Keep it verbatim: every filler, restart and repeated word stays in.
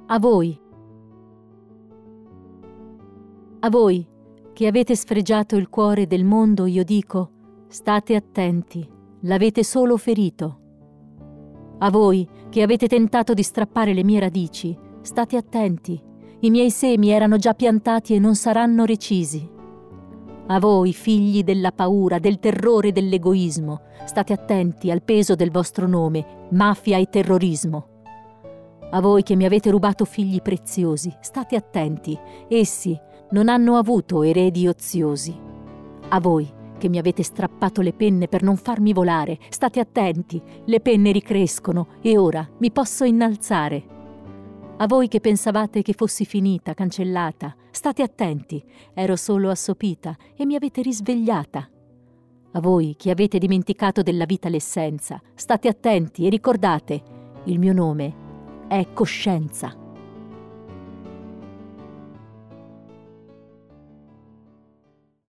A voi. A voi che avete sfregiato il cuore del mondo, io dico: state attenti, l'avete solo ferito. A voi che avete tentato di strappare le mie radici, state attenti, i miei semi erano già piantati e non saranno recisi. A voi, figli della paura, del terrore e dell'egoismo, state attenti al peso del vostro nome, mafia e terrorismo. A voi che mi avete rubato figli preziosi, state attenti, essi non hanno avuto eredi oziosi. A voi che mi avete strappato le penne per non farmi volare, state attenti, le penne ricrescono e ora mi posso innalzare. A voi che pensavate che fossi finita, cancellata, state attenti, ero solo assopita e mi avete risvegliata. A voi che avete dimenticato della vita l'essenza, state attenti e ricordate, il mio nome è coscienza.